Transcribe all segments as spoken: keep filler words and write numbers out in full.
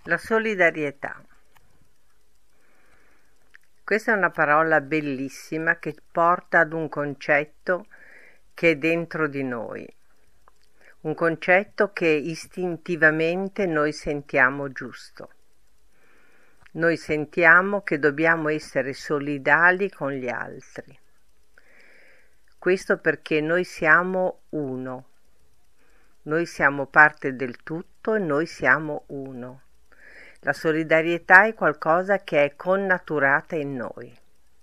La solidarietà. Questa è una parola bellissima che porta ad un concetto che è dentro di noi, un concetto che istintivamente noi sentiamo giusto. Noi sentiamo che dobbiamo essere solidali con gli altri. Questo perché noi siamo uno, noi siamo parte del tutto e noi siamo uno. La solidarietà è qualcosa che è connaturata in noi.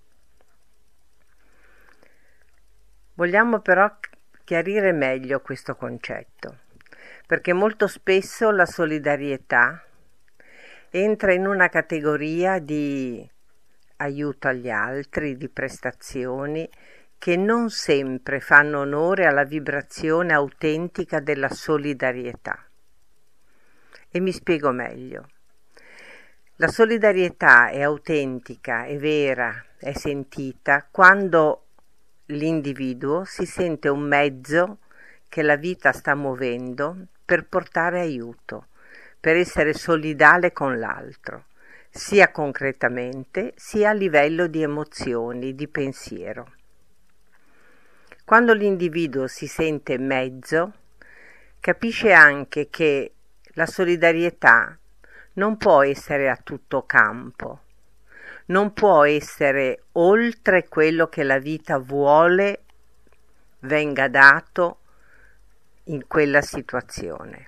Vogliamo però chiarire meglio questo concetto, perché molto spesso la solidarietà entra in una categoria di aiuto agli altri, di prestazioni, che non sempre fanno onore alla vibrazione autentica della solidarietà. E mi spiego meglio. La solidarietà è autentica, è vera, è sentita quando l'individuo si sente un mezzo che la vita sta muovendo per portare aiuto, per essere solidale con l'altro, sia concretamente sia a livello di emozioni, di pensiero. Quando l'individuo si sente mezzo, capisce anche che la solidarietà non può essere a tutto campo, non può essere oltre quello che la vita vuole venga dato in quella situazione.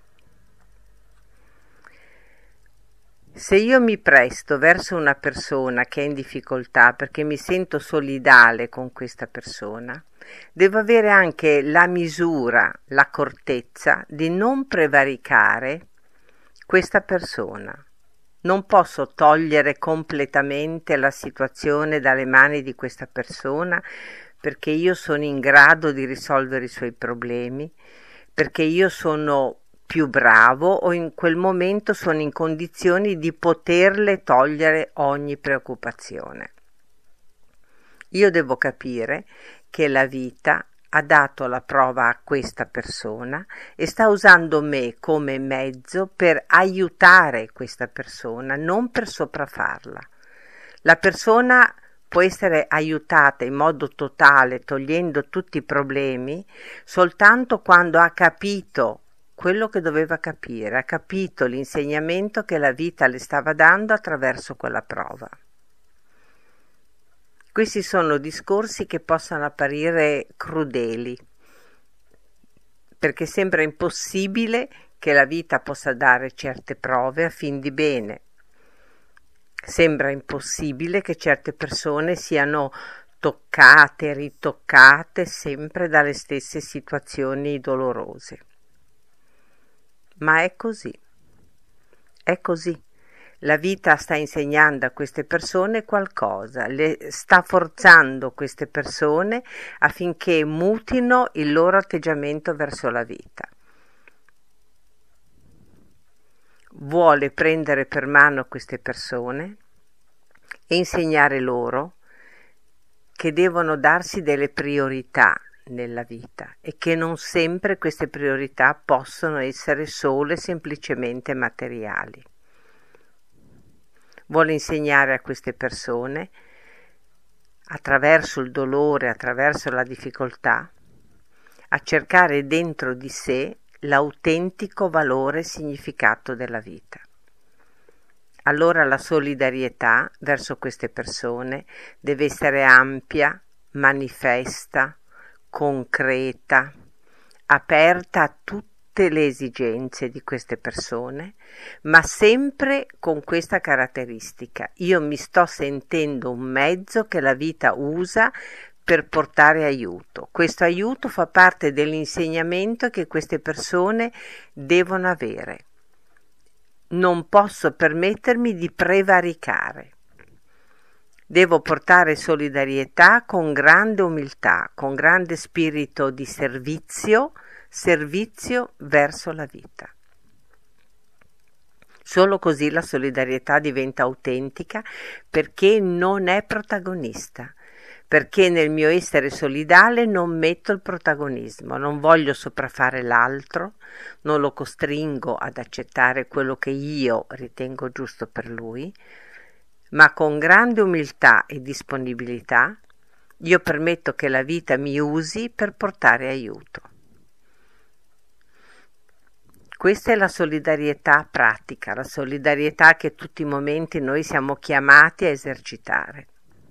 Se io mi presto verso una persona che è in difficoltà perché mi sento solidale con questa persona, devo avere anche la misura, l'accortezza di non prevaricare questa persona. Non posso togliere completamente la situazione dalle mani di questa persona perché io sono in grado di risolvere i suoi problemi, perché io sono più bravo o in quel momento sono in condizioni di poterle togliere ogni preoccupazione. Io devo capire che la vita ha dato la prova a questa persona e sta usando me come mezzo per aiutare questa persona, non per sopraffarla. La persona può essere aiutata in modo totale, togliendo tutti i problemi, soltanto quando ha capito quello che doveva capire, ha capito l'insegnamento che la vita le stava dando attraverso quella prova. Questi sono discorsi che possono apparire crudeli, perché sembra impossibile che la vita possa dare certe prove a fin di bene. Sembra impossibile che certe persone siano toccate, ritoccate sempre dalle stesse situazioni dolorose. Ma è così, è così. La vita sta insegnando a queste persone qualcosa, le sta forzando queste persone affinché mutino il loro atteggiamento verso la vita. Vuole prendere per mano queste persone e insegnare loro che devono darsi delle priorità nella vita e che non sempre queste priorità possono essere solo e semplicemente materiali. Vuole insegnare a queste persone, attraverso il dolore, attraverso la difficoltà, a cercare dentro di sé l'autentico valore e significato della vita. Allora la solidarietà verso queste persone deve essere ampia, manifesta, concreta, aperta a tutte le esigenze di queste persone, ma sempre con questa caratteristica: io mi sto sentendo un mezzo che la vita usa per portare aiuto. Questo aiuto fa parte dell'insegnamento che queste persone devono avere. Non posso permettermi di prevaricare. Devo portare solidarietà con grande umiltà, con grande spirito di servizio, servizio verso la vita. Solo così la solidarietà diventa autentica, perché non è protagonista, perché nel mio essere solidale non metto il protagonismo, non voglio sopraffare l'altro, non lo costringo ad accettare quello che io ritengo giusto per lui, ma con grande umiltà e disponibilità io permetto che la vita mi usi per portare aiuto. Questa è la solidarietà pratica, la solidarietà che tutti i momenti noi siamo chiamati a esercitare.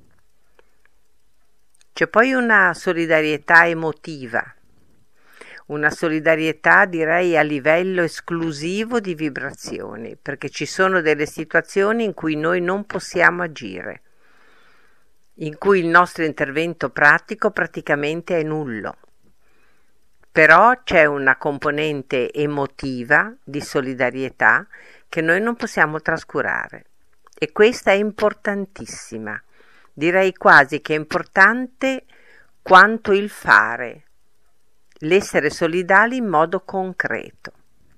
C'è poi una solidarietà emotiva, una solidarietà direi a livello esclusivo di vibrazioni, perché ci sono delle situazioni in cui noi non possiamo agire, in cui il nostro intervento pratico praticamente è nullo. Però c'è una componente emotiva di solidarietà che noi non possiamo trascurare e questa è importantissima. Direi quasi che è importante quanto il fare, l'essere solidali in modo concreto.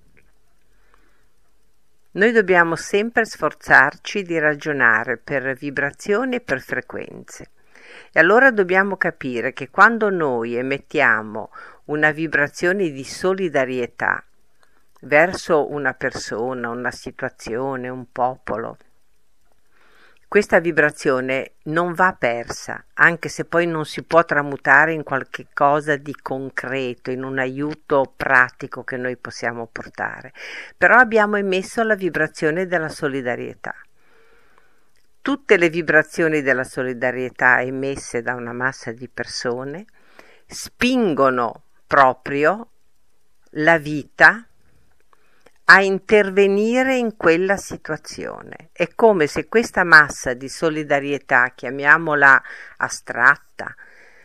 Noi dobbiamo sempre sforzarci di ragionare per vibrazioni e per frequenze. E allora dobbiamo capire che quando noi emettiamo una vibrazione di solidarietà verso una persona, una situazione, un popolo, questa vibrazione non va persa, anche se poi non si può tramutare in qualche cosa di concreto, in un aiuto pratico che noi possiamo portare. Però abbiamo emesso la vibrazione della solidarietà. Tutte le vibrazioni della solidarietà emesse da una massa di persone spingono proprio la vita a intervenire in quella situazione. È come se questa massa di solidarietà, chiamiamola astratta,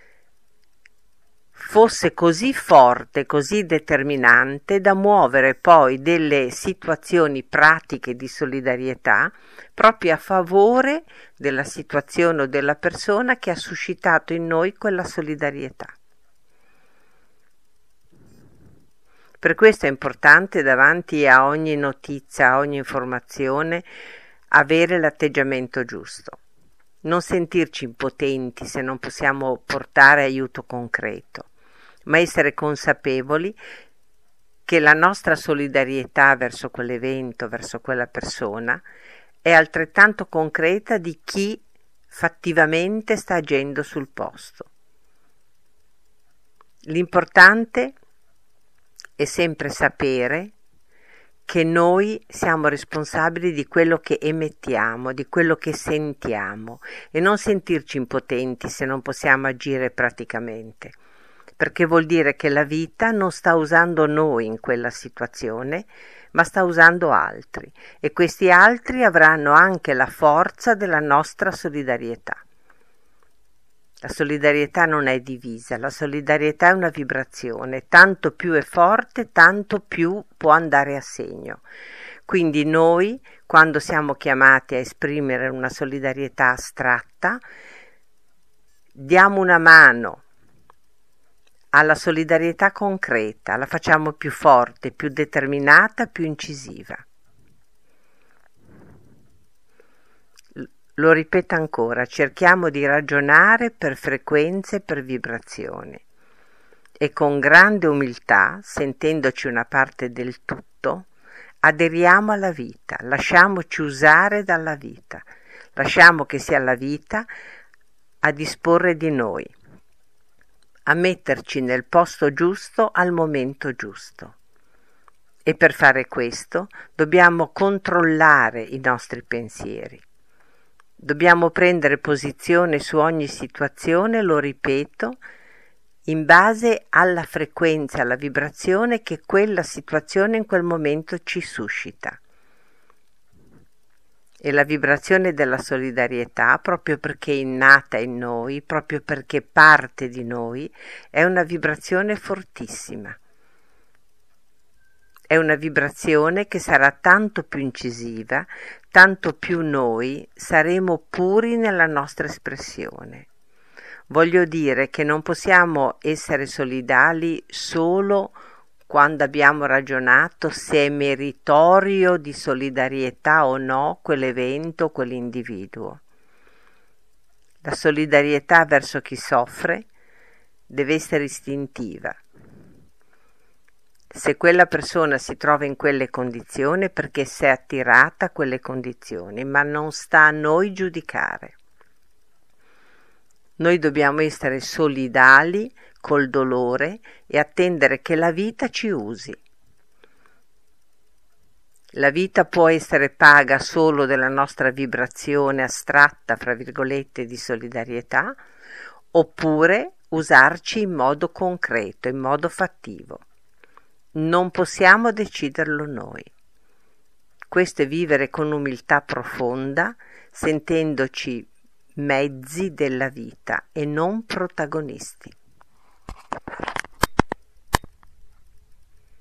fosse così forte, così determinante da muovere poi delle situazioni pratiche di solidarietà proprio a favore della situazione o della persona che ha suscitato in noi quella solidarietà. Per questo è importante davanti a ogni notizia, a ogni informazione, avere l'atteggiamento giusto. Non sentirci impotenti se non possiamo portare aiuto concreto, ma essere consapevoli che la nostra solidarietà verso quell'evento, verso quella persona, è altrettanto concreta di chi fattivamente sta agendo sul posto. L'importante è sempre sapere che noi siamo responsabili di quello che emettiamo, di quello che sentiamo e non sentirci impotenti se non possiamo agire praticamente, perché vuol dire che la vita non sta usando noi in quella situazione, ma sta usando altri e questi altri avranno anche la forza della nostra solidarietà. La solidarietà non è divisa, la solidarietà è una vibrazione, tanto più è forte, tanto più può andare a segno. Quindi noi, quando siamo chiamati a esprimere una solidarietà astratta, diamo una mano alla solidarietà concreta, la facciamo più forte, più determinata, più incisiva. Lo ripeto ancora, cerchiamo di ragionare per frequenze e per vibrazioni e con grande umiltà, sentendoci una parte del tutto, aderiamo alla vita, lasciamoci usare dalla vita, lasciamo che sia la vita a disporre di noi, a metterci nel posto giusto al momento giusto. E per fare questo dobbiamo controllare i nostri pensieri. Dobbiamo prendere posizione su ogni situazione, lo ripeto, in base alla frequenza, alla vibrazione che quella situazione in quel momento ci suscita. E la vibrazione della solidarietà, proprio perché è innata in noi, proprio perché parte di noi, è una vibrazione fortissima. È una vibrazione che sarà tanto più incisiva, tanto più noi saremo puri nella nostra espressione. Voglio dire che non possiamo essere solidali solo quando abbiamo ragionato se è meritorio di solidarietà o no quell'evento o quell'individuo. La solidarietà verso chi soffre deve essere istintiva. Se quella persona si trova in quelle condizioni è perché si è attirata a quelle condizioni, ma non sta a noi giudicare. Noi dobbiamo essere solidali col dolore e attendere che la vita ci usi. La vita può essere paga solo della nostra vibrazione astratta, fra virgolette, di solidarietà, oppure usarci in modo concreto, in modo fattivo. Non possiamo deciderlo noi. Questo è vivere con umiltà profonda, sentendoci mezzi della vita e non protagonisti.